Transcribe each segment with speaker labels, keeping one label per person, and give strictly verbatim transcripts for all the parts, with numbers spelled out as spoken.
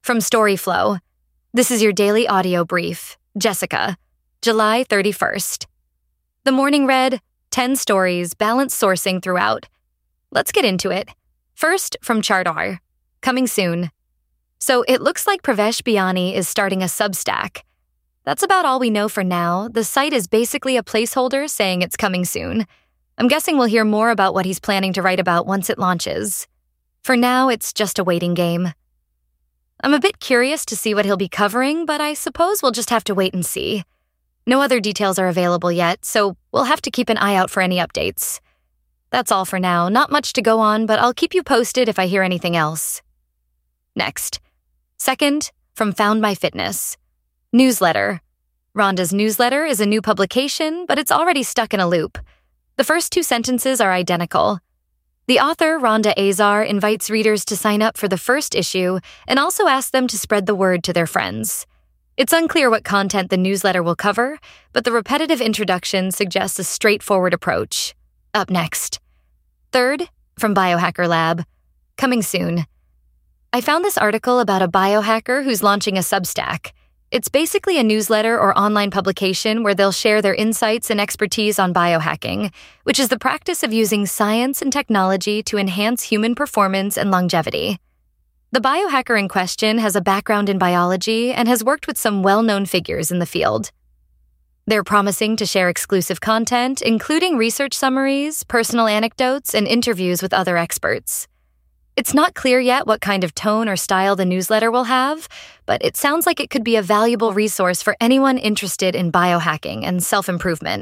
Speaker 1: From Storyflow, this is your daily audio brief. Jessica, July thirty-first. The morning read, ten stories, balanced sourcing throughout. Let's get into it. First, from Chardar, coming soon. So it looks like Pravesh Biyani is starting a Substack. That's about all we know for now. The site is basically a placeholder saying it's coming soon. I'm guessing we'll hear more about what he's planning to write about once it launches. For now, it's just a waiting game. I'm a bit curious to see what he'll be covering, but I suppose we'll just have to wait and see. No other details are available yet, so we'll have to keep an eye out for any updates. That's all for now. Not much to go on, but I'll keep you posted if I hear anything else. Next. Second, from Found My Fitness. Newsletter. Rhonda's newsletter is a new publication, but it's already stuck in a loop. The first two sentences are identical. The author, Rhonda Azar, invites readers to sign up for the first issue and also asks them to spread the word to their friends. It's unclear what content the newsletter will cover, but the repetitive introduction suggests a straightforward approach. Up next. Third, from Biohacker Lab. Coming soon. I found this article about a biohacker who's launching a Substack. It's basically a newsletter or online publication where they'll share their insights and expertise on biohacking, which is the practice of using science and technology to enhance human performance and longevity. The biohacker in question has a background in biology and has worked with some well-known figures in the field. They're promising to share exclusive content, including research summaries, personal anecdotes, and interviews with other experts. It's not clear yet what kind of tone or style the newsletter will have, but it sounds like it could be a valuable resource for anyone interested in biohacking and self-improvement.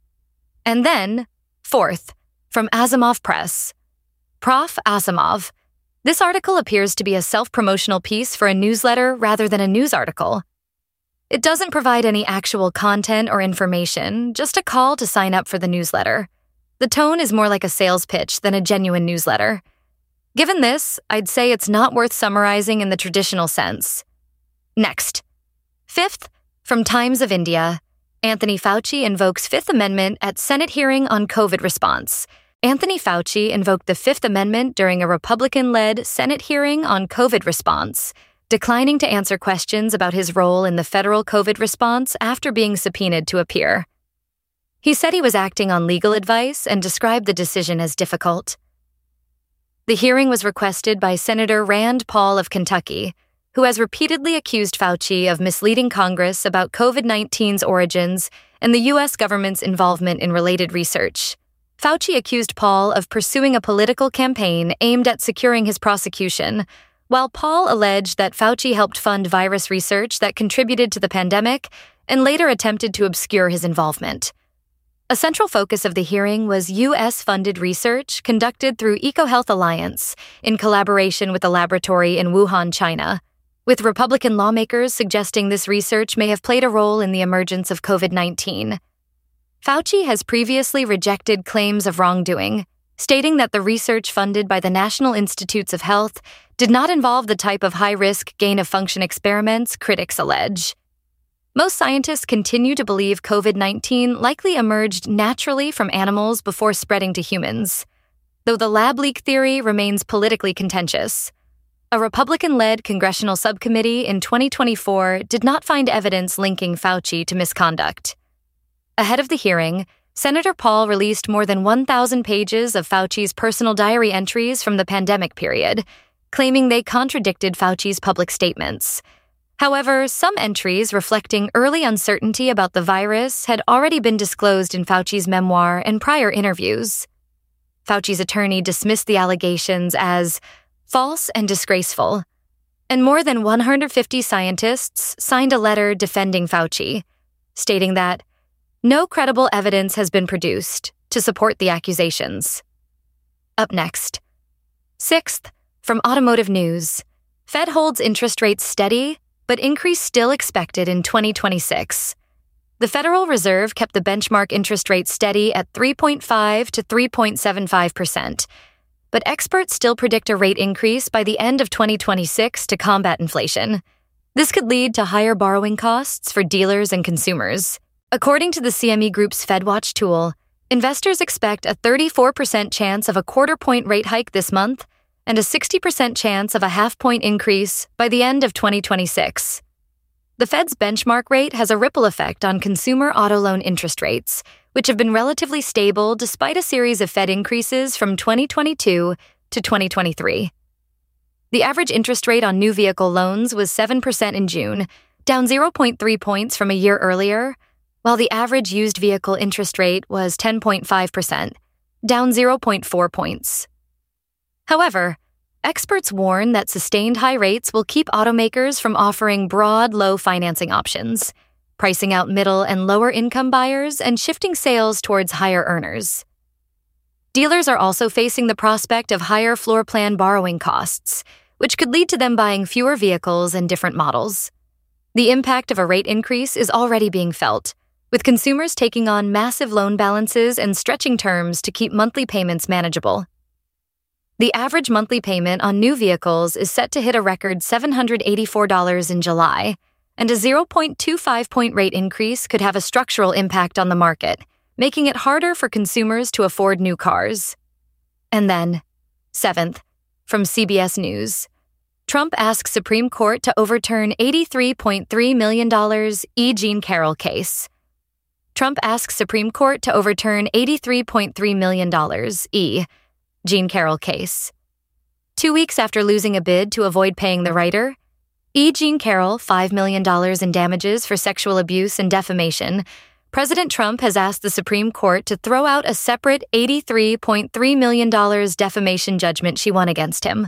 Speaker 1: And then, fourth, from Asimov Press. Professor Asimov. This article appears to be a self-promotional piece for a newsletter rather than a news article. It doesn't provide any actual content or information, just a call to sign up for the newsletter. The tone is more like a sales pitch than a genuine newsletter. Given this, I'd say it's not worth summarizing in the traditional sense. Next. Fifth, from Times of India. Anthony Fauci invokes Fifth Amendment at Senate hearing on COVID response. Anthony Fauci invoked the Fifth Amendment during a Republican-led Senate hearing on COVID response, declining to answer questions about his role in the federal COVID response after being subpoenaed to appear. He said he was acting on legal advice and described the decision as difficult. The hearing was requested by Senator Rand Paul of Kentucky, who has repeatedly accused Fauci of misleading Congress about COVID nineteen's origins and the U S government's involvement in related research. Fauci accused Paul of pursuing a political campaign aimed at securing his prosecution, while Paul alleged that Fauci helped fund virus research that contributed to the pandemic and later attempted to obscure his involvement. A central focus of the hearing was U S-funded research conducted through EcoHealth Alliance in collaboration with a laboratory in Wuhan, China, with Republican lawmakers suggesting this research may have played a role in the emergence of COVID nineteen. Fauci has previously rejected claims of wrongdoing, stating that the research funded by the National Institutes of Health did not involve the type of high-risk gain-of-function experiments critics allege. Most scientists continue to believe COVID nineteen likely emerged naturally from animals before spreading to humans, though the lab leak theory remains politically contentious. A Republican-led congressional subcommittee in twenty twenty-four did not find evidence linking Fauci to misconduct. Ahead of the hearing, Senator Paul released more than one thousand pages of Fauci's personal diary entries from the pandemic period, claiming they contradicted Fauci's public statements. However, some entries reflecting early uncertainty about the virus had already been disclosed in Fauci's memoir and prior interviews. Fauci's attorney dismissed the allegations as false and disgraceful, and more than one hundred fifty scientists signed a letter defending Fauci, stating that no credible evidence has been produced to support the accusations. Up next. Sixth, from Automotive News. Fed holds interest rates steady, but increase still expected in twenty twenty-six. The Federal Reserve kept the benchmark interest rate steady at three point five to three point seven five percent, but experts still predict a rate increase by the end of twenty twenty-six to combat inflation. This could lead to higher borrowing costs for dealers and consumers. According to the C M E Group's FedWatch tool, investors expect a thirty-four percent chance of a quarter-point rate hike this month and a sixty percent chance of a half-point increase by the end of twenty twenty-six. The Fed's benchmark rate has a ripple effect on consumer auto loan interest rates, which have been relatively stable despite a series of Fed increases from twenty twenty-two to twenty twenty-three. The average interest rate on new vehicle loans was seven percent in June, down zero point three points from a year earlier, while the average used vehicle interest rate was ten point five percent, down zero point four points. However, experts warn that sustained high rates will keep automakers from offering broad, low financing options, pricing out middle and lower income buyers and shifting sales towards higher earners. Dealers are also facing the prospect of higher floor plan borrowing costs, which could lead to them buying fewer vehicles and different models. The impact of a rate increase is already being felt, with consumers taking on massive loan balances and stretching terms to keep monthly payments manageable. The average monthly payment on new vehicles is set to hit a record seven hundred eighty-four dollars in July, and a zero point two five point rate increase could have a structural impact on the market, making it harder for consumers to afford new cars. And then, seventh, from C B S News, Trump asks Supreme Court to overturn eighty-three point three million dollars E. Jean Carroll case. Trump asks Supreme Court to overturn eighty-three point three million dollars E. Jean Carroll case. Two weeks after losing a bid to avoid paying the writer, E. Jean Carroll five million dollars in damages for sexual abuse and defamation, President Trump has asked the Supreme Court to throw out a separate eighty-three point three million dollars defamation judgment she won against him.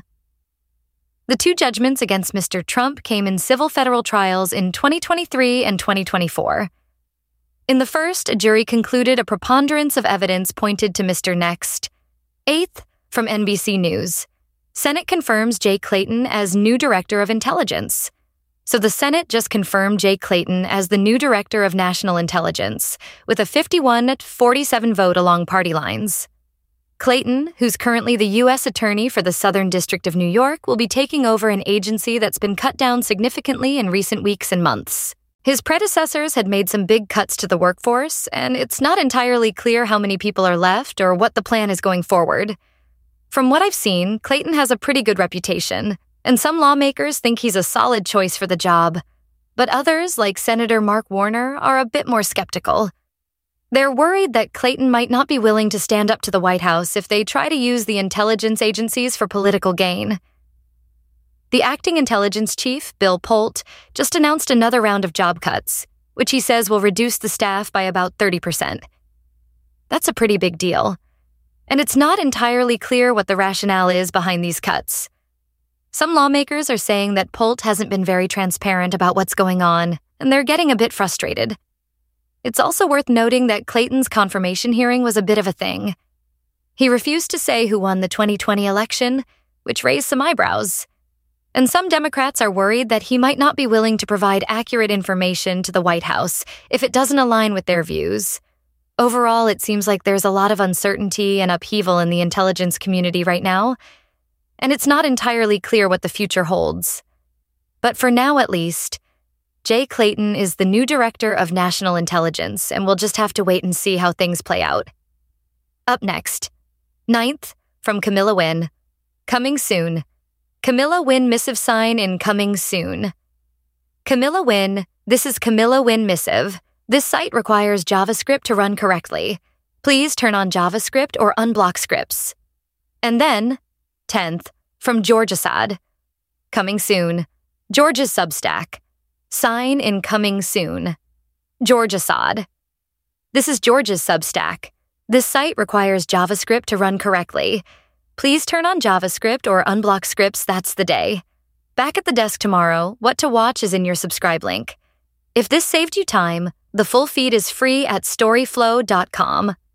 Speaker 1: The two judgments against Mister Trump came in civil federal trials in twenty twenty-three and twenty twenty-four. In the first, a jury concluded a preponderance of evidence pointed to Mister Next. Eighth, from N B C News, Senate confirms Jay Clayton as new Director of Intelligence. So the Senate just confirmed Jay Clayton as the new Director of National Intelligence, with a fifty-one to forty-seven vote along party lines. Clayton, who's currently the U S Attorney for the Southern District of New York, will be taking over an agency that's been cut down significantly in recent weeks and months. His predecessors had made some big cuts to the workforce, and it's not entirely clear how many people are left or what the plan is going forward. From what I've seen, Clayton has a pretty good reputation, and some lawmakers think he's a solid choice for the job. But others, like Senator Mark Warner, are a bit more skeptical. They're worried that Clayton might not be willing to stand up to the White House if they try to use the intelligence agencies for political gain. The acting intelligence chief, Bill Polt, just announced another round of job cuts, which he says will reduce the staff by about thirty percent. That's a pretty big deal. And it's not entirely clear what the rationale is behind these cuts. Some lawmakers are saying that Polt hasn't been very transparent about what's going on, and they're getting a bit frustrated. It's also worth noting that Clayton's confirmation hearing was a bit of a thing. He refused to say who won the twenty twenty election, which raised some eyebrows. And some Democrats are worried that he might not be willing to provide accurate information to the White House if it doesn't align with their views. Overall, it seems like there's a lot of uncertainty and upheaval in the intelligence community right now, and it's not entirely clear what the future holds. But for now, at least, Jay Clayton is the new Director of National Intelligence, and we'll just have to wait and see how things play out. Up next, ninth, from Camilla Wynn. Coming soon. Camilla Wynn missive sign in coming soon. Camilla Wynn, this is Camilla Wynn missive. This site requires JavaScript to run correctly. Please turn on JavaScript or unblock scripts. And then, tenth, from George Assad. Coming soon. George's Substack. Sign in coming soon. George Assad. This is George's Substack. This site requires JavaScript to run correctly. Please turn on JavaScript or unblock scripts, that's the day. Back at the desk tomorrow, what to watch is in your subscribe link. If this saved you time, the full feed is free at storyflow dot com.